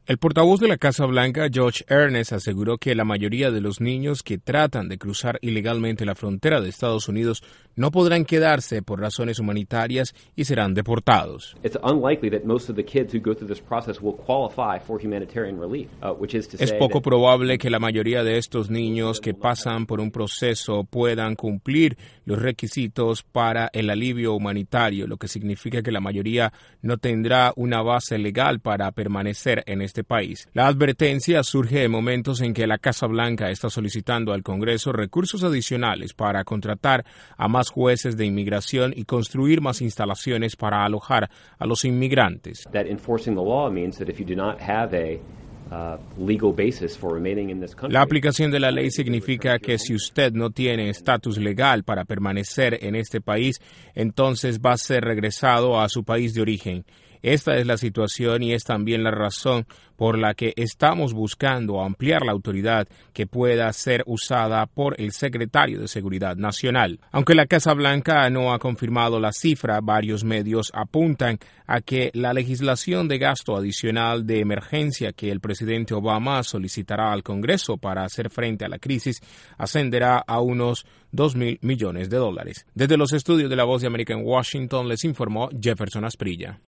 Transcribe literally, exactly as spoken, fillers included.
El portavoz de la Casa Blanca, Josh Earnest, aseguró que la mayoría de los niños que tratan de cruzar ilegalmente la frontera de Estados Unidos no podrán quedarse por razones humanitarias y serán deportados. Es poco probable que la mayoría de estos niños que pasan por un proceso puedan cumplir los requisitos para el alivio humanitario, lo que significa que la mayoría no tendrá una base legal para permanecer en este país. La advertencia surge en momentos en que la Casa Blanca está solicitando al Congreso recursos adicionales para contratar a más jueces de inmigración y construir más instalaciones para alojar a los inmigrantes. La aplicación de la ley significa que si usted no tiene estatus legal para permanecer en este país, entonces va a ser regresado a su país de origen. Esta es la situación y es también la razón por la que estamos buscando ampliar la autoridad que pueda ser usada por el secretario de Seguridad Nacional. Aunque la Casa Blanca no ha confirmado la cifra, varios medios apuntan a que la legislación de gasto adicional de emergencia que el presidente Obama solicitará al Congreso para hacer frente a la crisis ascenderá a unos dos mil millones de dólares. Desde los estudios de La Voz de América en Washington les informó Jefferson Asprilla.